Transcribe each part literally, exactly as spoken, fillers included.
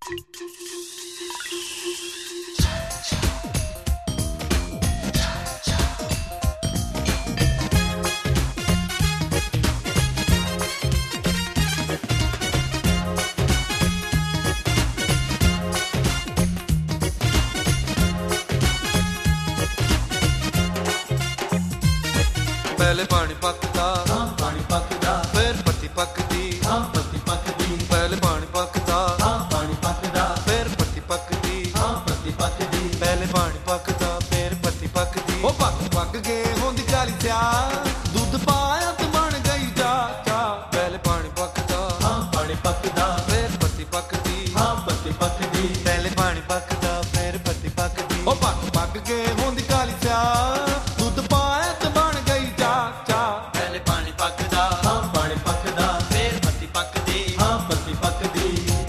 पहले पानी पकता, हाँ पानी पकता, फिर पत्ती पकती, हाँ पत्ती पकती। पहले पानी पकता, हाँ पानी पकता, फिर पत्ती पकती, हाँ पत्ती पकती। पहले पानी पकता, फिर पत्ती पकती। ओ पक पक के होंदी काली स्या, दूध पाया तो बन गई चा चा। पहले पानी पकता, हाँ पानी पकता, फिर पत्ती पकती, हाँ पत्ती पकती। पहले पानी पकता, फिर पत्ती पकती। ओ पक पक के होंदी काली स्या, दूध पाया तो बन गई चा चा। पहले पानी पकदा, हाँ पानी पकदा, फिर पत्ती पकदी, हाँ पत्ती पकदी।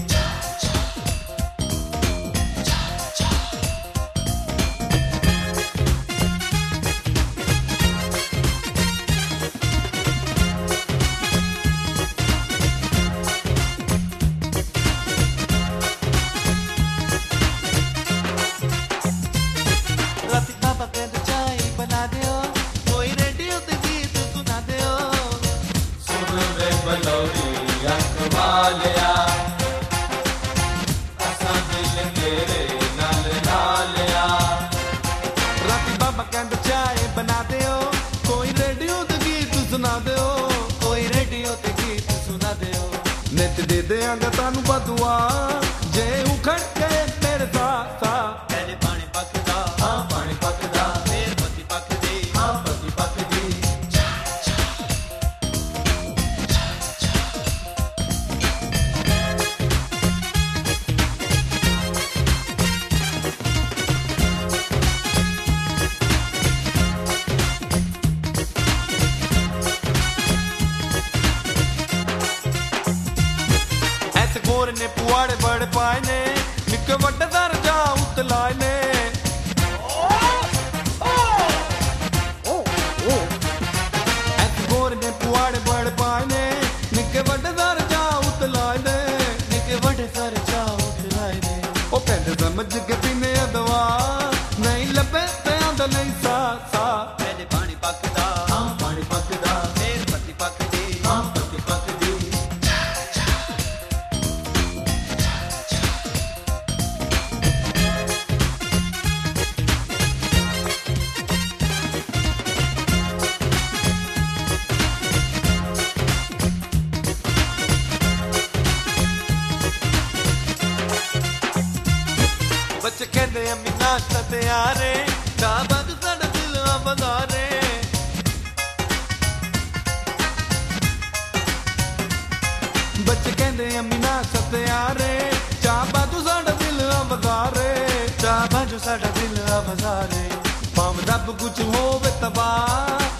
राती पापा कहते चाय बना दो, कोई रेडियो ते गीत सुना दो। सुन रे बलौरी अख वालिया, असां दिल तेरे नाल नालिया। राती पापा कहते चाय बना दो, कोई रेडियो ते गीत सुना दो, कोई रेडियो ते गीत सुना दो। नित दे देंगा तानू बदुआ, जे उखड़ गए मेरे साथ साथ। पहले पानी पकदा, हाँ पानी पकदा, फिर पत्ती पकदी, हाँ पत्ती पकदी। ऐसे गोरे ने पुआड़े बड़े पाए ने, निक्के वड्डे दर्जा उतलाए ने। ऐसे गोरे ने पुआड़े बड़े पाए ने, निक्के वड्डे दर्जा उतलाए ने, निक्के वड्डे दर्जा उतलाए ने। ओ कहंदे समझ के पीने दवा, नहीं लभे ते आंदा नहीं सा सा। पहले पानी पकदा, हाँ पानी पकदा, फिर पत्ती पकदी, हाँ पत्ती पकदी। बच्चे कहते अम्मी नाश्ता तैयार है, चाह बाद साडा दिल आबादार है। बच्चे कहते अम्मी नाश्ता तैयार है, चाह बाजू साडा दिल आबादार है, चाह बाजू साडा दिल आबादार है। भाव रब कुछ होवे तबाह,